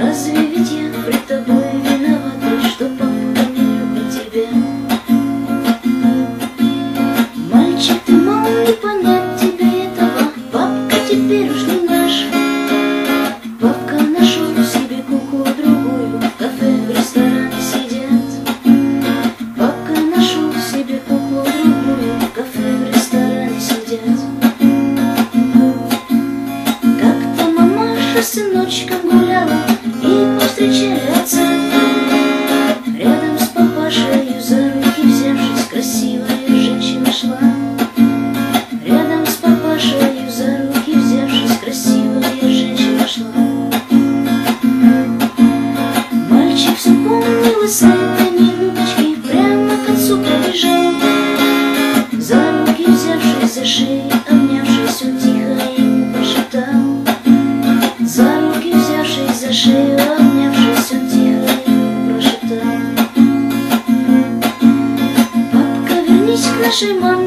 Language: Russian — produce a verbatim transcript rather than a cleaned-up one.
Разве ведь я пред тобой виновата, что папа не любит тебя? Мальчик, ты мал, не понять тебе этого. Папка теперь уж не наш. Папка нашел себе куклу другую, в кафе, в ресторане сидят. Папка нашел себе куклу другую, в кафе, в ресторане сидят. Как-то мамаша с сыночком гуляла, и повстречали отца. Рядом с папашей за руки взявшись, красивая женщина шла. Рядом с папашей за руки взявшись, красивая женщина шла. Мальчик все помнил и с этой минуточки прямо к отцу побежал. За руки взявшись, за шею обнявшись, он тихо ему прошептал. За руки взявшись, за шею обнявшись, он тихо ему прошептал. Папка, вернись к нашей маме.